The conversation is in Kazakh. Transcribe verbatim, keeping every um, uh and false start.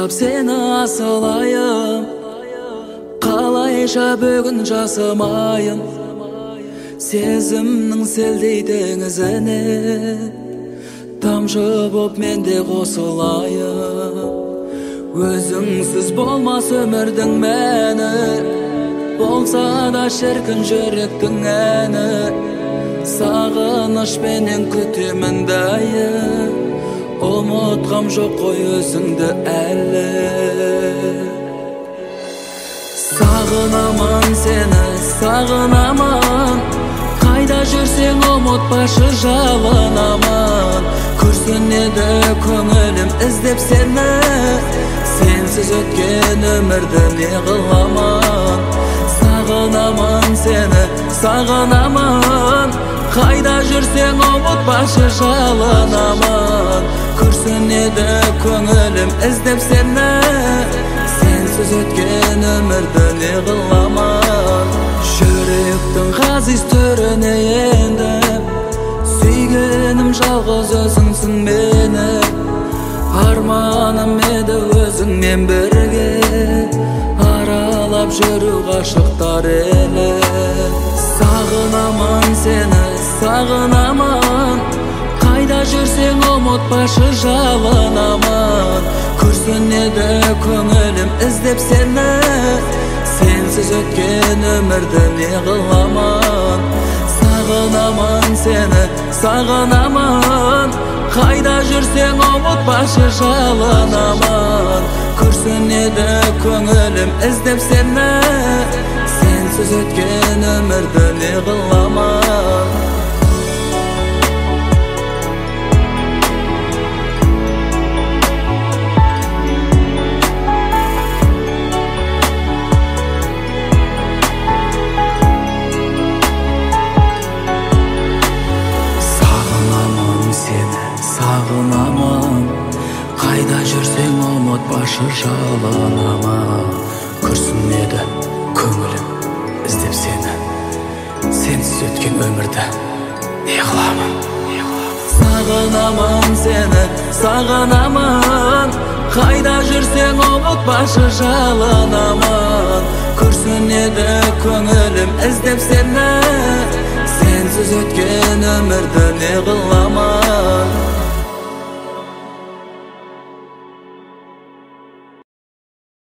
сыйлап сені асылайым, қалайша бүгін жасымайын. Сезімнің селдей теңізіне тамшы боп менде қосылайын. Өзіңсіз болмас өмірдің мәні, болса да шіркін жүректің әні. Сағынышпенен күтемін дайым, ұмытқам жоқ қой өзіңді әлі. Сағынамын сені, сағынамын, қайда жүрсең ұмытпашы жалынамын. Күрсінеді көңілім іздеп сені, сенсіз өткен өмірді не қыламын. Сағынамын сені, сағынамын, қайда жүрсең ұмытпашы жалынамын. Күрсінеді көңілім іздеп сені, сенсіз өткен өмірді не қыламын. Жүректің ғазиз түріне енді, сүйгенім жалғыз өзіңсің мені. Арманым еді өзіңмен бірге, аралап жүру ғашықтар елі. Сағынамын сені, сағынамын, қайда жүрсең ұмытпашы жалынамын. Күрсінеді көңілім іздеп сені, сенсіз өткен өмірді не қыламын. Сағынамын сені, сағынамын, қайда жүрсең ұмытпашы жалынамын. Күрсінеді көңілім іздеп сені, сенсіз өткен өмірді не қыламын. Сағынамын, қайда жүрсең ұмытпашы жалынамын. Күрсінеді көңілім іздеп сені, сенсіз өткен өмірді не қыламын. Сағынамын сені, сағынамын, қайда жүрсең ұмытпашы жалынамын. Күрсінеді көңілім іздеп сені, сенсіз өткен өмірді не қыламын.